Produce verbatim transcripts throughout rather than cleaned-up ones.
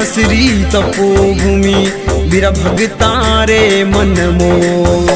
श्री तपोभूमि वीर भगतारे मन मोह।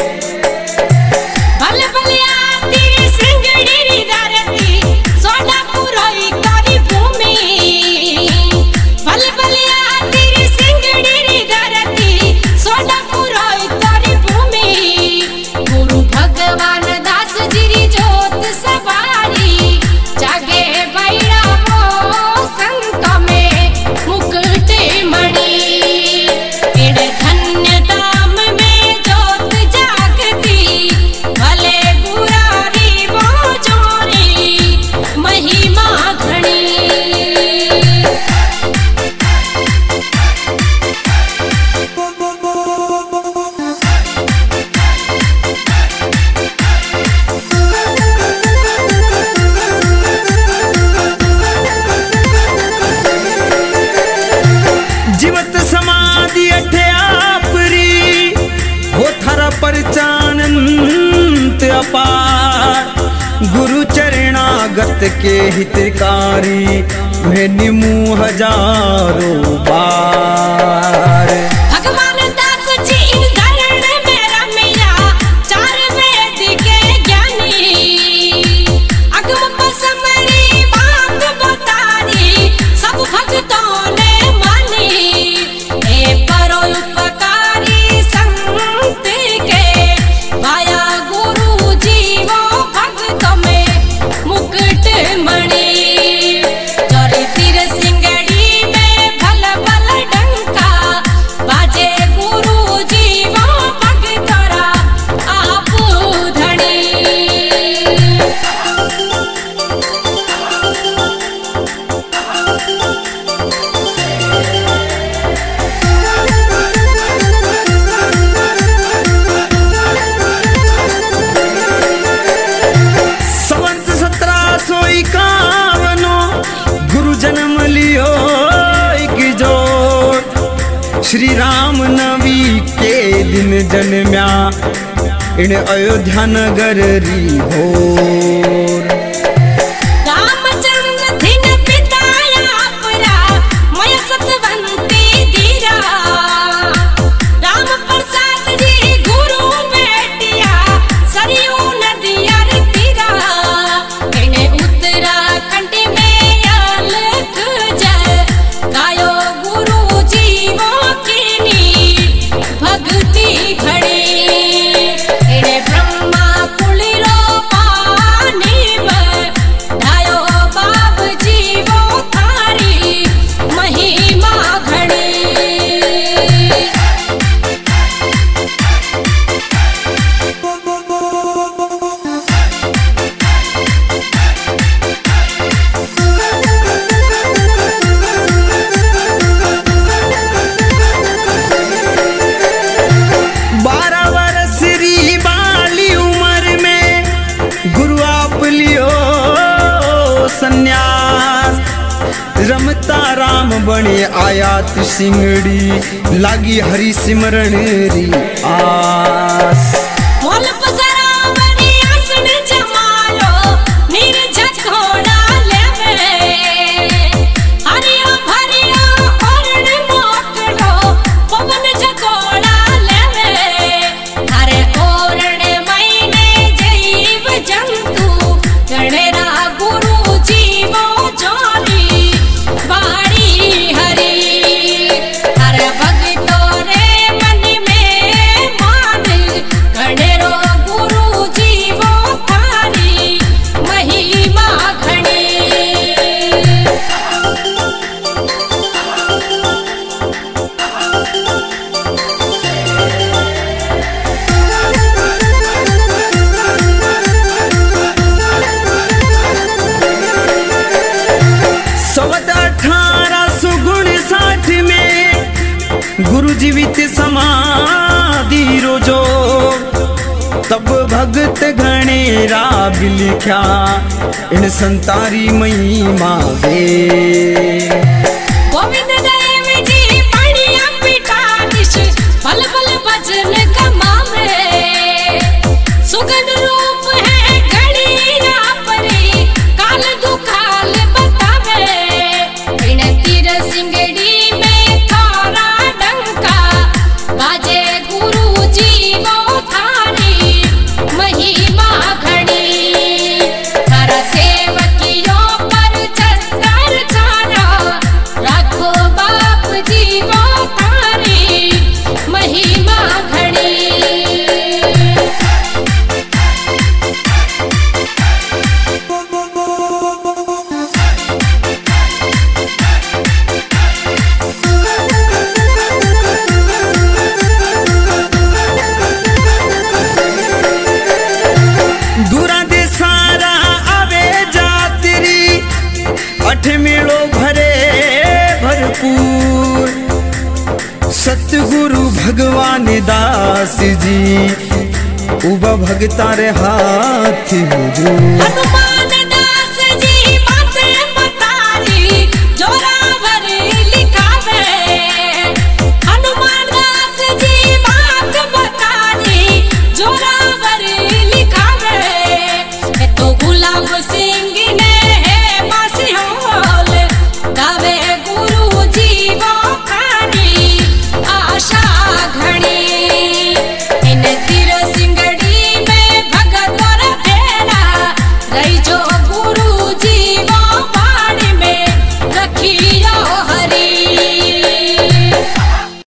गुरु चरणागत के हितकारी मैं निमू हजारों बार। भगवान दास जी इन धरण में रमिया चार वेद के ज्ञानी अगम पसमरी बात बतारी सब भक्तों ने मानी। ए परोपकारी संत के माया गुरु जीवो भक्त में मुकुट मणि चोरी तीर सिंगड़ी में भल भल डंका बाजे गुरु जीवो भक्तरा आप धनी। श्री राम नवी के दिन जन्म्या इन अयोध्या नगर री भोर। रामचंद्र दिन पिताया अपरा मय सतवंती धीरा राम प्रसाद जी गुरु बेटिया सरयू नदिया तीरा इने उत्तराखंड में अलख जय गायो गुरु जीवो भक्ति खड़ी इने ब्रह्मा कुलिरो पानी ढायो बाब जीवो थारी महिमा घड़ी। संन्यास रमता राम बने आयात सिंगड़ी लागी हरि सिमरण री आस। गुरु जीवित समाधि रोजो तब भगत घनेरा बिलिख्या इन संतारी महिमा वे। गोविंद देव जी पढ़िया पिटानिश पल पल भजन कमावे सुगंध रूप है घड़ी परी काल दुखाल बतावे इन तीर सिंगड़ी में भगवान दास जी उबा भगता रे हाथी हुजूर हनुमान दास जी